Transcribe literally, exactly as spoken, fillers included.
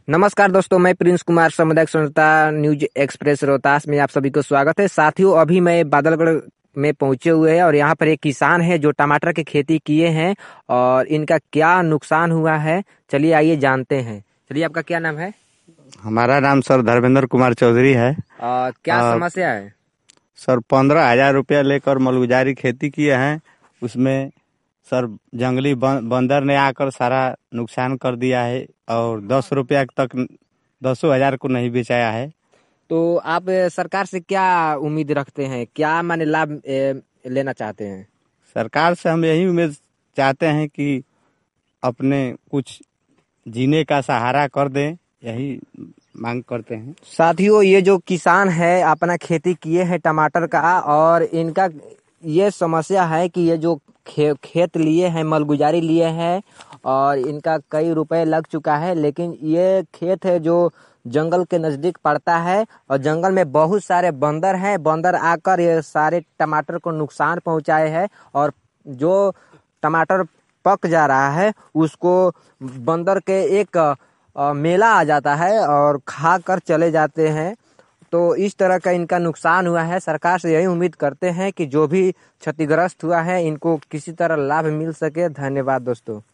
नमस्कार दोस्तों, मैं प्रिंस कुमार, सामुदायिक संस्था न्यूज एक्सप्रेस रोहतास में आप सभी को स्वागत है। साथियों, अभी मैं बादलगढ़ में पहुंचे हुए हैं और यहाँ पर एक किसान है जो टमाटर की खेती किए हैं और इनका क्या नुकसान हुआ है, चलिए आइए जानते हैं। चलिए, आपका क्या नाम है? हमारा नाम सर धर्मेंद्र कुमार चौधरी है। आ, क्या आ, समस्या है? सर पंद्रह हजार रुपया लेकर मलगुजारी खेती किए हैं। उसमें सर जंगली बंदर ने आकर सारा नुकसान कर दिया है और दस रुपया तक दसों हजार को नहीं बेचाया है। तो आप सरकार से क्या उम्मीद रखते हैं, क्या माने लाभ लेना चाहते हैं? सरकार से हम यही उम्मीद चाहते हैं कि अपने कुछ जीने का सहारा कर दें, यही मांग करते हैं। साथियों, ये जो किसान है अपना खेती किए हैं टमाटर का और इनका ये समस्या है कि ये जो खे, खेत लिए हैं, मलगुजारी लिए हैं और इनका कई रुपए लग चुका है, लेकिन ये खेत है जो जंगल के नजदीक पड़ता है और जंगल में बहुत सारे बंदर हैं। बंदर आकर ये सारे टमाटर को नुकसान पहुंचाए हैं और जो टमाटर पक जा रहा है उसको बंदर के एक मेला आ जाता है और खा कर चले जाते हैं। तो इस तरह का इनका नुकसान हुआ है। सरकार से यही उम्मीद करते हैं कि जो भी क्षतिग्रस्त हुआ है इनको किसी तरह लाभ मिल सके। धन्यवाद दोस्तों।